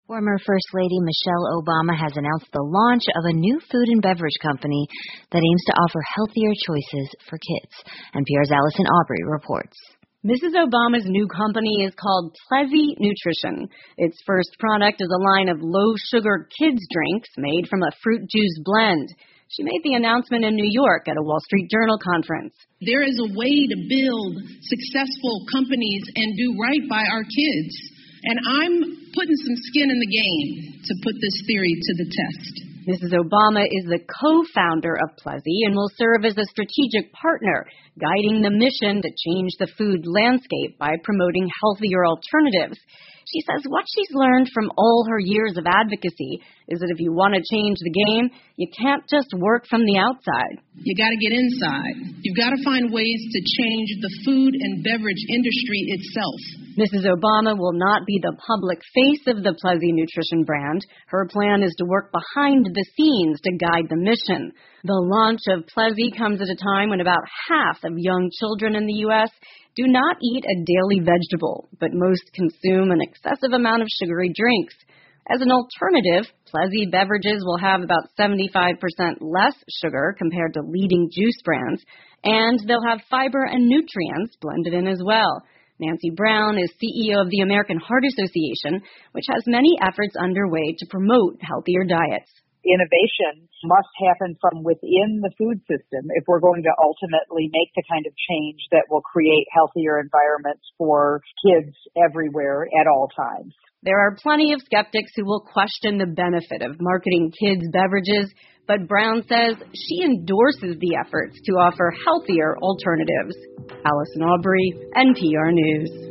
Former First Lady Michelle Obama has announced the launch of a new food and beverage company that aims to offer healthier choices for kids. NPR's Allison Aubrey reports. Mrs. Obama's new company is called Plezzy Nutrition. Its first product is a line of low-sugar kids' drinks made from a fruit juice blend. She made the announcement in New York at a Wall Street Journal conference. There is a way to build successful companies and do right by our kids. And I'm putting some skin in the game to put this theory to the test. Mrs. Obama is the co-founder of Plezzy and will serve as a strategic partner, guiding the mission to change the food landscape by promoting healthier alternatives. She says what she's learned from all her years of advocacy is that if you want to change the game, you can't just work from the outside. You got to get inside. You've got to find ways to change the food and beverage industry itself. Mrs. Obama will not be the public face of the Plezzy Nutrition brand. Her plan is to work behind the scenes to guide the mission. The launch of Plezzy comes at a time when about half of young children in the U.S. do not eat a daily vegetable, but most consume an excessive amount of sugary drinks. As an alternative, Plezzy beverages will have about 75% less sugar compared to leading juice brands, and they'll have fiber and nutrients blended in as well. Nancy Brown is CEO of the American Heart Association, which has many efforts underway to promote healthier diets. Innovation must happen from within the food system if we're going to ultimately make the kind of change that will create healthier environments for kids everywhere at all times. There are plenty of skeptics who will question the benefit of marketing kids' beverages, but Brown says she endorses the efforts to offer healthier alternatives. Allison Aubrey, NPR News.